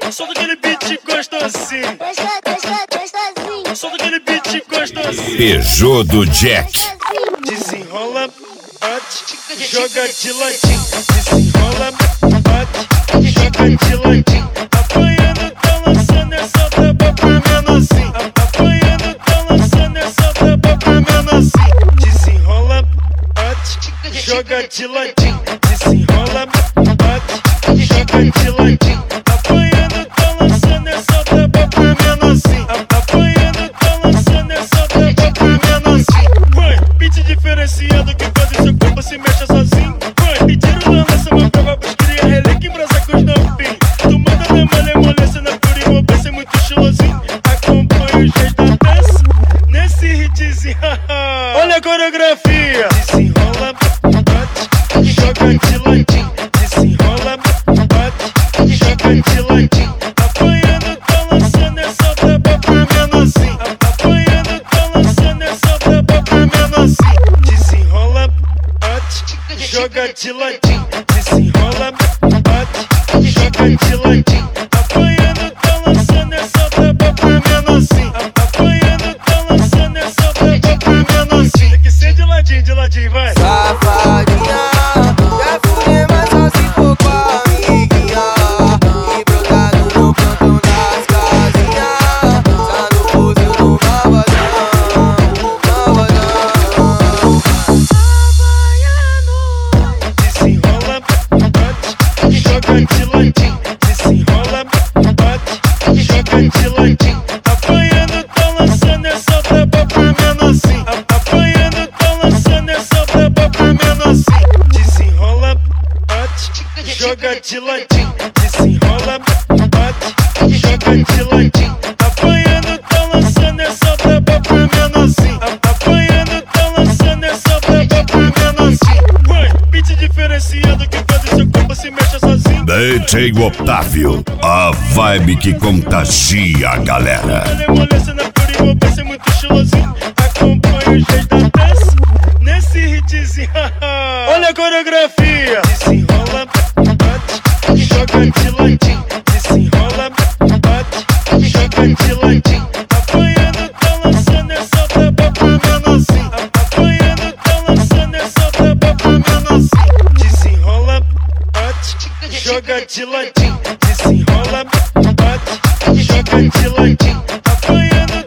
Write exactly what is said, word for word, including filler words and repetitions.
Solta aquele beat gostosinho. Solta aquele beat gostosinho. Peugeot do Jack. Desenrola, bate, joga de ladinho. Desenrola, bate, joga de ladinho. Apanhando, tá lançando essa braba pra menorzinho. Apanhando, tá lançando essa braba pra menorzinho. Desenrola, bate, joga de ladinho. Desenrola, bate, joga de ladinho. Apanhando, tá lançando essa braba pra menorzinho. Apanhando, tá lançando essa braba pra menorzinho. Vai, beat diferenciado que faz o seu corpo se mexa sozinho. Vai, me tira da lança, uma prova pros cria, relé que embrasa com os novinhos. Tu manda na malha, molesta na fúria, vou ser muito estilosinho. Acompanha o jeito da dança nesse hitzinho. Olha a coreografia. Desenrola, bate, joga de ladinho. Desenrola, bate, joga de ladinho. Apanhando, tá lançando essa braba pra menorzinho. Apanhando, tá lançando essa braba pra menorzinho. Desenrola, bate, joga de ladinho. Desenrola, bate, joga de ladinho. Apanhando, tá lançando essa braba pra menorzinho. Apanhando, tá lançando essa braba pra menorzinho. Tem que ser de ladinho, de ladinho, vai. Safadinha, quer fuder, mas só se for com a amiguinha. E brotado no plantão das casinhas. Tá no pouso do Malvadão, Malvadão. Desenrola, bate, joga de ladinho. Desenrola, bate, joga de ladinho. Apanhando, tá lançando essa braba pra menorzinho. Apanhando, tá lançando essa braba pra menorzinho. Desenrola, bate, joga de ladinho. Desenrola, bate, joga de ladinho. Apanhando, tá lançando essa braba pra menorzinho. Apanhando, tá lançando essa braba pra menorzinho. Vai, beat diferenciado que faz o seu corpo se mexa sozinho. D J Otávio, a vibe que contagia a galera. Molesta na fúria, vou ser muito estilosinho. Acompanha o jeito da dança nesse hitzinho. Olha a coreografia. Desenrola, bate, joga de ladinho. Desenrola, bate, joga de ladinho. Apanhando, tá lançando essa braba pra menorzinho. Apanhando, tá lançando essa braba pra menorzinho. Desenrola, bate, joga de ladinho. Desenrola, bate, joga de ladinho. Apanhando,